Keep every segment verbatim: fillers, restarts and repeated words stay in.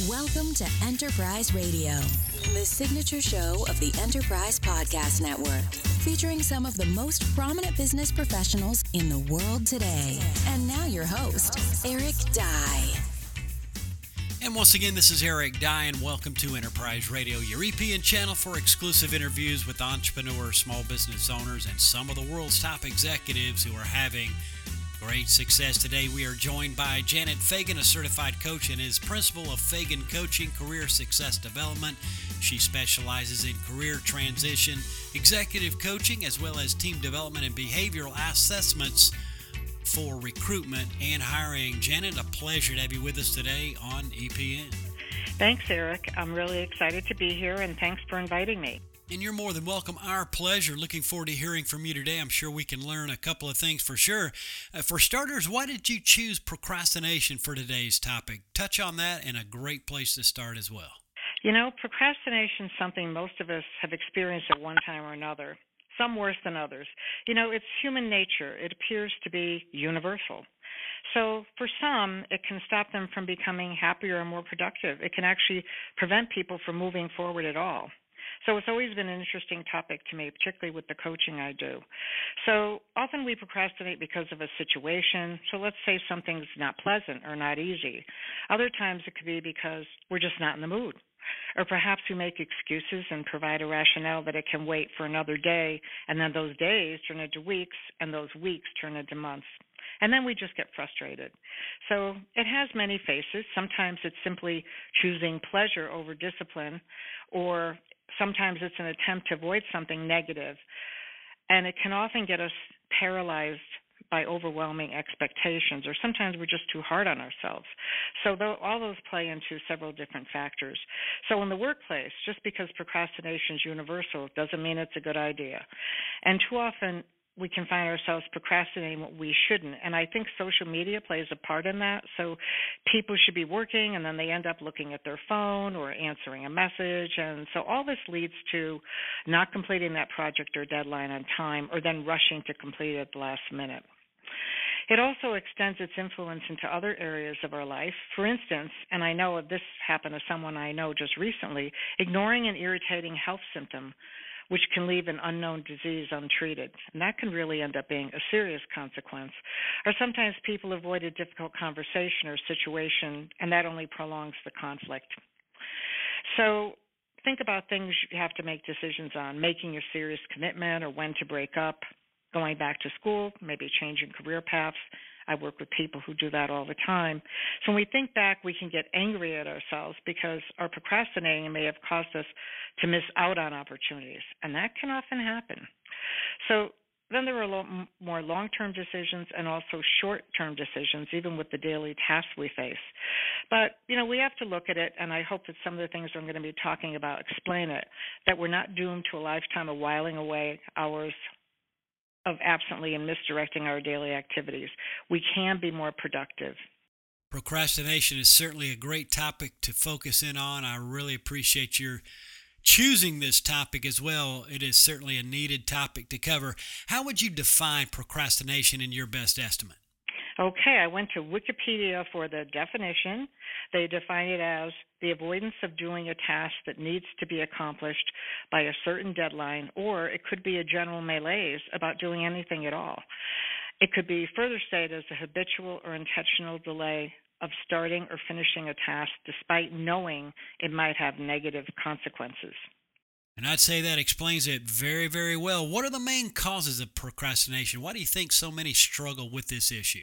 Welcome to Enterprise Radio, the signature show of the Enterprise Podcast Network, featuring some of the most prominent business professionals in the world today. And now your host, Eric Dye. And once again, this is Eric Dye, and welcome to Enterprise Radio, your E P N channel for exclusive interviews with entrepreneurs, small business owners, and some of the world's top executives who are having great success. Today, we are joined by Janet Fagan, a certified coach and is principal of Fagan Coaching Career Success Development. She specializes in career transition, executive coaching, as well as team development and behavioral assessments for recruitment and hiring. Janet, a pleasure to have you with us today on E P N. Thanks, Eric. I'm really excited to be here, and thanks for inviting me. And you're more than welcome. Our pleasure. Looking forward to hearing from you today. I'm sure we can learn a couple of things for sure. Uh, for starters, why did you choose procrastination for today's topic? Touch on that, and a great place to start as well. You know, procrastination is something most of us have experienced at one time or another, some worse than others. You know, it's human nature. It appears to be universal. So for some, it can stop them from becoming happier and more productive. It can actually prevent people from moving forward at all. So it's always been an interesting topic to me, particularly with the coaching I do. So often we procrastinate because of a situation. So let's say something's not pleasant or not easy. Other times it could be because we're just not in the mood. Or perhaps we make excuses and provide a rationale that it can wait for another day, and then those days turn into weeks, and those weeks turn into months. And then we just get frustrated. So it has many faces. Sometimes it's simply choosing pleasure over discipline, or sometimes it's an attempt to avoid something negative, and it can often get us paralyzed by overwhelming expectations, or sometimes we're just too hard on ourselves. So th- all those play into several different factors. So in the workplace, just because procrastination is universal doesn't mean it's a good idea. And too often we can find ourselves procrastinating what we shouldn't. And I think social media plays a part in that. So people should be working, and then they end up looking at their phone or answering a message. And so all this leads to not completing that project or deadline on time, or then rushing to complete it at the last minute. It also extends its influence into other areas of our life. For instance, and I know this happened to someone I know just recently, ignoring an irritating health symptom, which can leave an unknown disease untreated. And that can really end up being a serious consequence. Or sometimes people avoid a difficult conversation or situation, and that only prolongs the conflict. So think about things you have to make decisions on, making a serious commitment or when to break up, going back to school, maybe changing career paths. I work with people who do that all the time. So when we think back, we can get angry at ourselves because our procrastinating may have caused us to miss out on opportunities, and that can often happen. So then there are a lot more long-term decisions and also short-term decisions, even with the daily tasks we face. But, you know, we have to look at it, and I hope that some of the things I'm going to be talking about explain it, that we're not doomed to a lifetime of whiling away hours of absently and misdirecting our daily activities. We can be more productive. Procrastination is certainly a great topic to focus in on. I really appreciate your choosing this topic as well. It is certainly a needed topic to cover. How would you define procrastination in your best estimate? Okay, I went to Wikipedia for the definition. They define it as the avoidance of doing a task that needs to be accomplished by a certain deadline, or it could be a general malaise about doing anything at all. It could be further stated as a habitual or intentional delay of starting or finishing a task despite knowing it might have negative consequences. And I'd say that explains it very, very well. What are the main causes of procrastination? Why do you think so many struggle with this issue?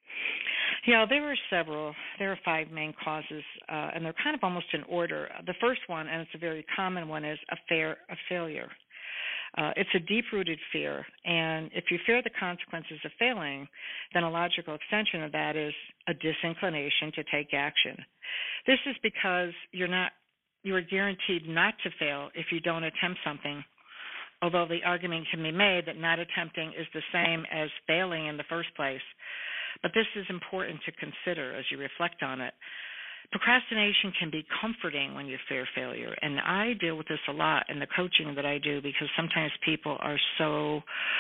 Yeah, there are several. There are five main causes, uh, and they're kind of almost in order. The first one, and it's a very common one, is a fear of failure. Uh, it's a deep-rooted fear, and if you fear the consequences of failing, then a logical extension of that is a disinclination to take action. This is because you're not you are guaranteed not to fail if you don't attempt something, although the argument can be made that not attempting is the same as failing in the first place. But this is important to consider as you reflect on it. Procrastination can be comforting when you fear failure, and I deal with this a lot in the coaching that I do because sometimes people are so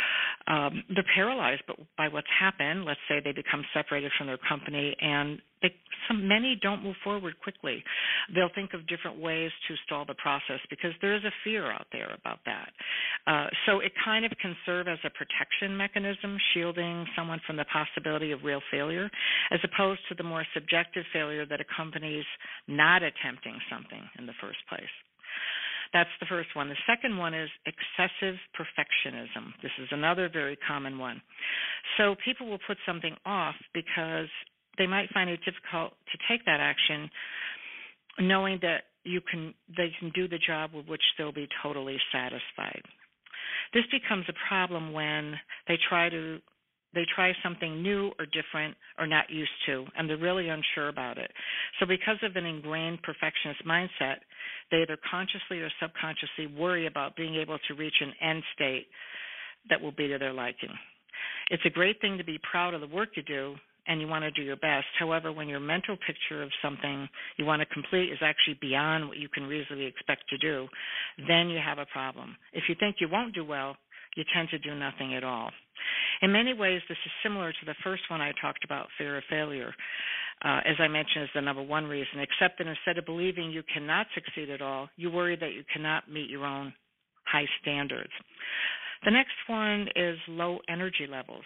um, they're paralyzed by what's happened. Let's say they become separated from their company, and they, some, many don't move forward quickly. They'll think of different ways to stall the process because there is a fear out there about that. Uh, so it kind of can serve as a protection mechanism, shielding someone from the possibility of real failure, as opposed to the more subjective failure that accompanies not attempting something in the first place. That's the first one. The second one is excessive perfectionism. This is another very common one. So people will put something off because they might find it difficult to take that action, knowing that you can they can do the job with which they'll be totally satisfied. This becomes a problem when they try to they try something new or different or not used to, and they're really unsure about it. So because of an ingrained perfectionist mindset, they either consciously or subconsciously worry about being able to reach an end state that will be to their liking. It's a great thing to be proud of the work you do, and you want to do your best. However, when your mental picture of something you want to complete is actually beyond what you can reasonably expect to do, then you have a problem. If you think you won't do well, you tend to do nothing at all. In many ways, this is similar to the first one I talked about, fear of failure. Uh, as I mentioned, is the number one reason, except that instead of believing you cannot succeed at all, you worry that you cannot meet your own high standards. The next one is low energy levels.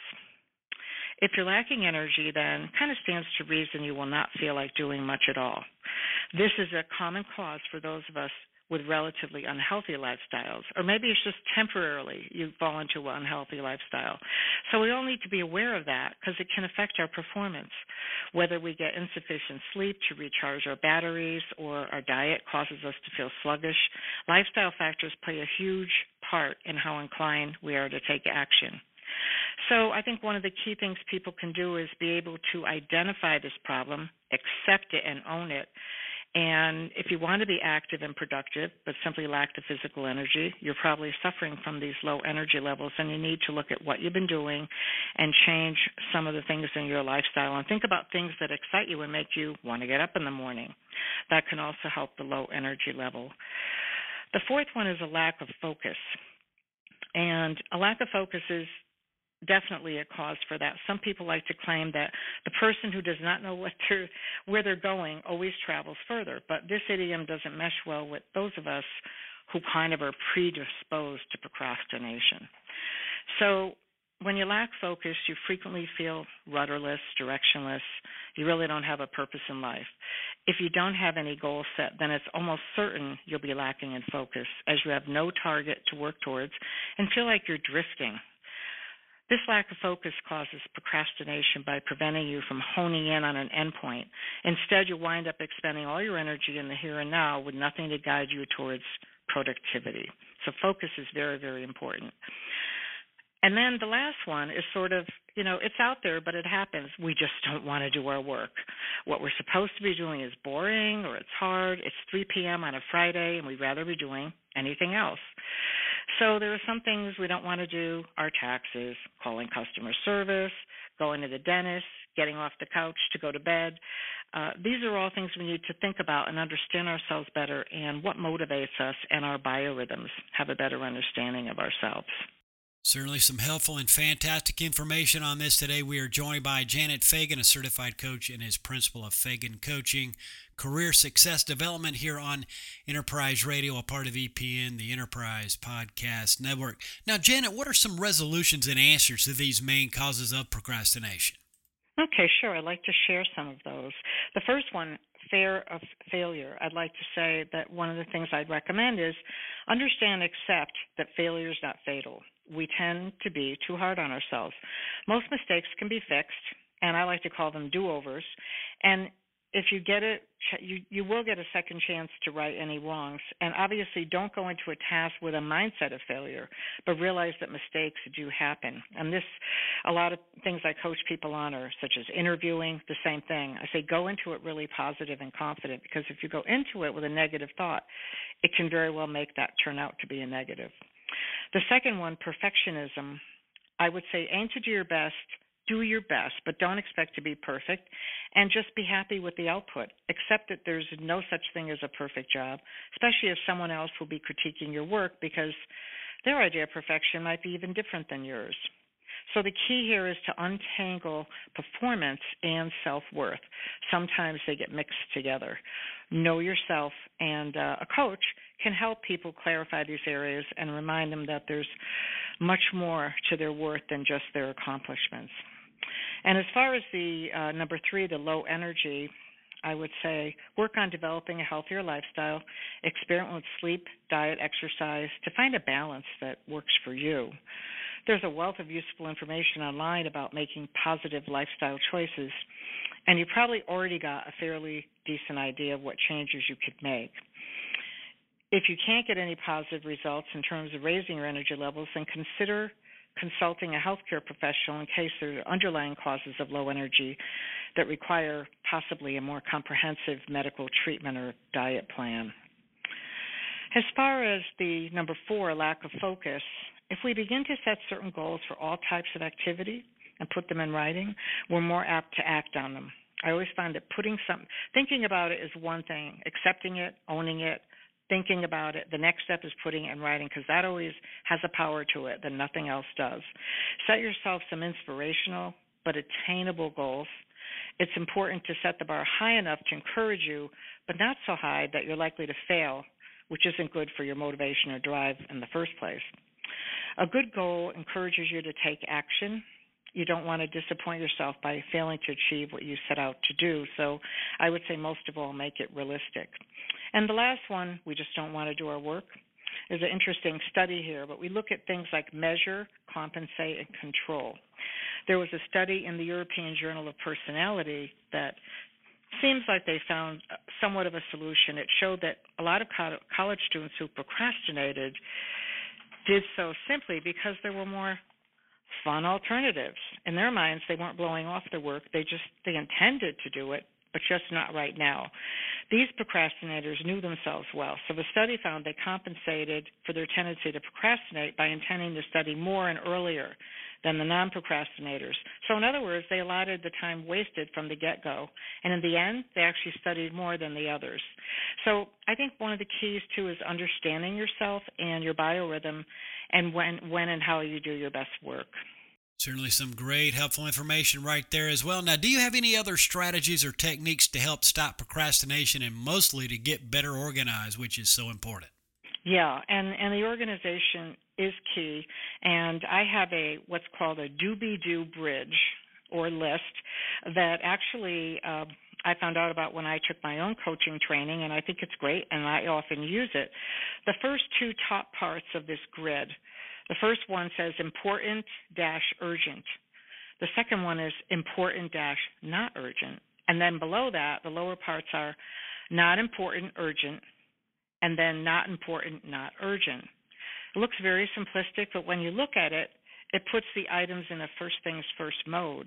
If you're lacking energy, then kind of stands to reason you will not feel like doing much at all. This is a common cause for those of us with relatively unhealthy lifestyles, or maybe it's just temporarily you fall into an unhealthy lifestyle. So we all need to be aware of that because it can affect our performance, whether we get insufficient sleep to recharge our batteries or our diet causes us to feel sluggish. Lifestyle factors play a huge part in how inclined we are to take action. So I think one of the key things people can do is be able to identify this problem, accept it, and own it. And if you want to be active and productive but simply lack the physical energy, you're probably suffering from these low energy levels, and you need to look at what you've been doing and change some of the things in your lifestyle and think about things that excite you and make you want to get up in the morning. That can also help the low energy level. The fourth one is a lack of focus. And a lack of focus is definitely a cause for that. Some people like to claim that the person who does not know what they're, where they're going always travels further, but this idiom doesn't mesh well with those of us who kind of are predisposed to procrastination. So when you lack focus, you frequently feel rudderless, directionless. You really don't have a purpose in life. If you don't have any goal set, then it's almost certain you'll be lacking in focus, as you have no target to work towards and feel like you're drifting. This lack of focus causes procrastination by preventing you from honing in on an endpoint. Instead, you wind up expending all your energy in the here and now with nothing to guide you towards productivity. So focus is very, very important. And then the last one is sort of, you know, it's out there, but it happens. We just don't want to do our work. What we're supposed to be doing is boring or it's hard. It's three p.m. on a Friday, and we'd rather be doing anything else. So there are some things we don't want to do, our taxes, calling customer service, going to the dentist, getting off the couch to go to bed. Uh, these are all things we need to think about and understand ourselves better and what motivates us, and our biorhythms have a better understanding of ourselves. Certainly some helpful and fantastic information on this today. We are joined by Janet Fagan, a certified coach and is principal of Fagan Coaching, Career Success Development here on Enterprise Radio, a part of E P N, the Enterprise Podcast Network. Now, Janet, what are some resolutions and answers to these main causes of procrastination? Okay, sure. I'd like to share some of those. The first one, fear of failure. I'd like to say that one of the things I'd recommend is understand and accept that failure is not fatal. We tend to be too hard on ourselves. Most mistakes can be fixed, and I like to call them do-overs. And if you get it, you, you will get a second chance to right any wrongs. And obviously, don't go into a task with a mindset of failure, but realize that mistakes do happen. And this, a lot of things I coach people on are such as interviewing, the same thing. I say go into it really positive and confident, because if you go into it with a negative thought, it can very well make that turn out to be a negative. The second one, perfectionism. I would say aim to do your best. Do your best, but don't expect to be perfect, and just be happy with the output. Accept that there's no such thing as a perfect job, especially if someone else will be critiquing your work, because their idea of perfection might be even different than yours. So the key here is to untangle performance and self-worth. Sometimes they get mixed together. Know yourself, and uh, a coach can help people clarify these areas and remind them that there's much more to their worth than just their accomplishments. And as far as the uh, number three, the low energy, I would say work on developing a healthier lifestyle, experiment with sleep, diet, exercise to find a balance that works for you. There's a wealth of useful information online about making positive lifestyle choices, and you probably already got a fairly decent idea of what changes you could make. If you can't get any positive results in terms of raising your energy levels, then consider consulting a healthcare professional in case there are underlying causes of low energy that require possibly a more comprehensive medical treatment or diet plan. As far as the number four, lack of focus, if we begin to set certain goals for all types of activity and put them in writing, we're more apt to act on them. I always find that putting some, thinking about it is one thing, accepting it, owning it, thinking about it, the next step is putting it in writing, because that always has a power to it that nothing else does. Set yourself some inspirational but attainable goals. It's important to set the bar high enough to encourage you, but not so high that you're likely to fail, which isn't good for your motivation or drive in the first place. A good goal encourages you to take action. You don't want to disappoint yourself by failing to achieve what you set out to do. So I would say most of all, make it realistic. And the last one, we just don't want to do our work. There's an interesting study here, but we look at things like measure, compensate, and control. There was a study in the European Journal of Personality that seems like they found somewhat of a solution. It showed that a lot of college students who procrastinated did so simply because there were more fun alternatives. In their minds, they weren't blowing off their work. They just they intended to do it, but just not right now. These procrastinators knew themselves well, so the study found they compensated for their tendency to procrastinate by intending to study more and earlier than the non-procrastinators. So in other words, they allotted the time wasted from the get-go, and in the end, they actually studied more than the others. So I think one of the keys, too, is understanding yourself and your biorhythm and when, when and how you do your best work. Certainly some great, helpful information right there as well. Now, do you have any other strategies or techniques to help stop procrastination and mostly to get better organized, which is so important? Yeah, and, and the organization is key. And I have a what's called a do-be-do bridge or list that actually uh, I found out about when I took my own coaching training, and I think it's great, and I often use it. The first two top parts of this grid, the first one says important dash urgent. The second one is important dash not urgent. And then below that, the lower parts are not important, urgent, and then not important, not urgent. It looks very simplistic, but when you look at it, it puts the items in a first things first mode.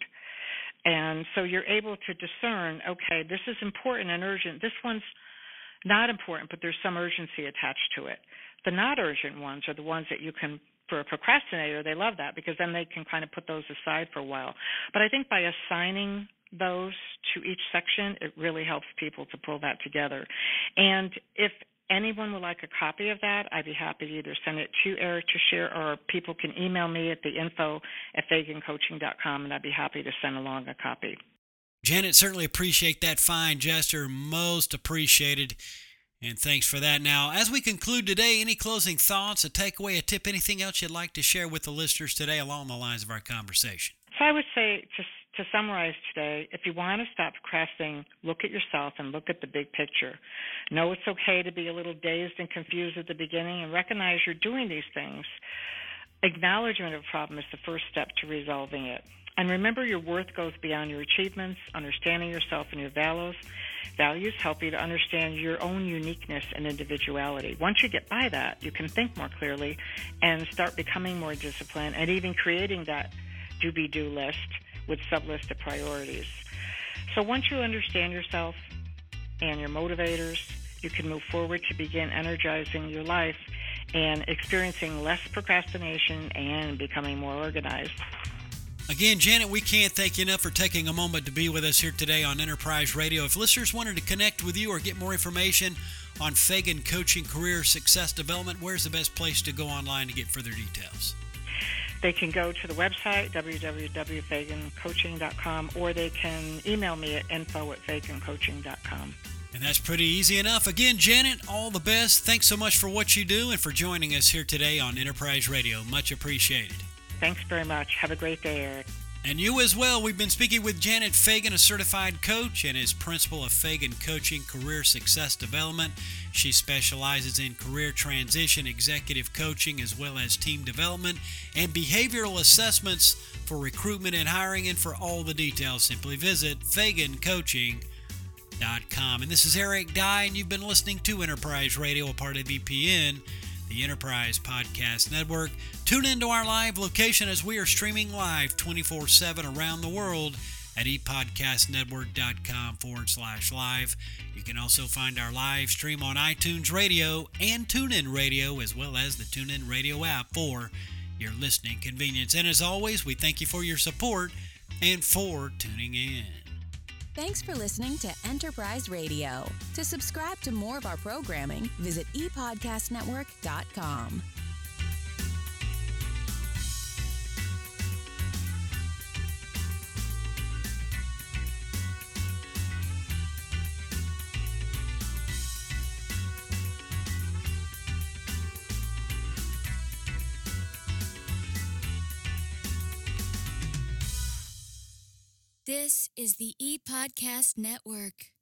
And so you're able to discern, okay, this is important and urgent. This one's not important, but there's some urgency attached to it. The not urgent ones are the ones that you can, for a procrastinator, they love that because then they can kind of put those aside for a while. But I think by assigning those to each section, it really helps people to pull that together. And if anyone would like a copy of that, I'd be happy to either send it to Eric to share, or people can email me at the info at fagan coaching dot com, and I'd be happy to send along a copy. Janet, certainly appreciate that fine gesture. Most appreciated. And thanks for that. Now, as we conclude today, any closing thoughts, a takeaway, a tip, anything else you'd like to share with the listeners today along the lines of our conversation? So I would say, just to summarize today, if you want to stop procrastinating, look at yourself and look at the big picture. Know it's okay to be a little dazed and confused at the beginning, and recognize you're doing these things. Acknowledgement of a problem is the first step to resolving it. And remember, your worth goes beyond your achievements. Understanding yourself and your values values help you to understand your own uniqueness and individuality. Once you get by that, you can think more clearly and start becoming more disciplined, and even creating that do-be-do list with sub-list of priorities. So once you understand yourself and your motivators, you can move forward to begin energizing your life and experiencing less procrastination and becoming more organized. Again, Janet, we can't thank you enough for taking a moment to be with us here today on Enterprise Radio. If listeners wanted to connect with you or get more information on Fagan Coaching Career Success Development, where's the best place to go online to get further details? they can go to the website, w w w dot fagan coaching dot com, or they can email me at info at fagan coaching dot com. And that's pretty easy enough. Again, Janet, all the best. Thanks so much for what you do and for joining us here today on Enterprise Radio. Much appreciated. Thanks very much. Have a great day, Eric. And you as well. We've been speaking with Janet Fagan, a certified coach and is principal of Fagan Coaching Career Success Development. She specializes in career transition, executive coaching, as well as team development and behavioral assessments for recruitment and hiring. And for all the details, simply visit fagan coaching dot com. And this is Eric Dye, and you've been listening to Enterprise Radio, a part of E P N, the Enterprise Podcast Network. Tune into our live location as we are streaming live twenty-four seven around the world at epodcastnetwork.com forward slash live. You can also find our live stream on iTunes Radio and TuneIn Radio, as well as the TuneIn Radio app for your listening convenience. And as always, we thank you for your support and for tuning in. Thanks for listening to Enterprise Radio. To subscribe to more of our programming, visit e podcast network dot com. This is the ePodcast Network.